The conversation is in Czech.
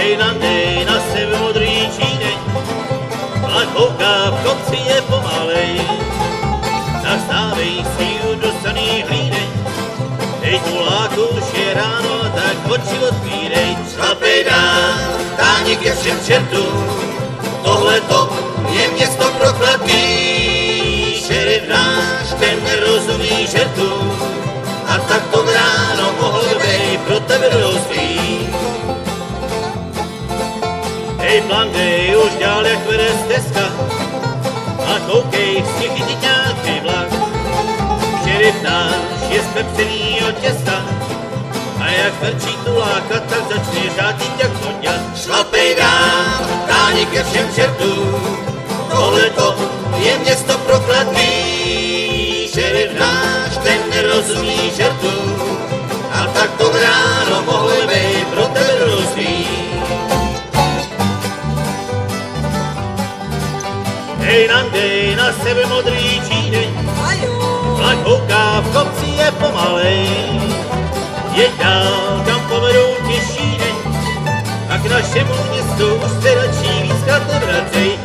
Hej, nandej na sebe modrý čínek, a kouká v kopci je pomalej. Tak stávej si udosaný hlídej, hej, tuláku už je ráno, tak oči otvírej. Šlapej dál, táník je všem čertům, tohleto je město prokletý. Šerif náš, ten nerozumí žertům, a tak to ráno mohl bej pro tebe rozlý. Hej, Blandej, už dál jak vede stezka, a koukej, chytit nějaký vlak. Šerif náš je zpepřený od těsta, a jak vrčí tuláka, tak začne řádit jak koňat. Šlapej dál, táník je všem čertům, tohleto je město prokletý. Šerif náš, ten nerozumí žertům, a tak to ráno mohli bej pro tebe rozlý. Hej, nandej na sebe modrý čínek, a kouká v kopci je pomalej. Jeď dál, kam povedou těžší deň, a k našemu městu už se radši víckrát nevracej.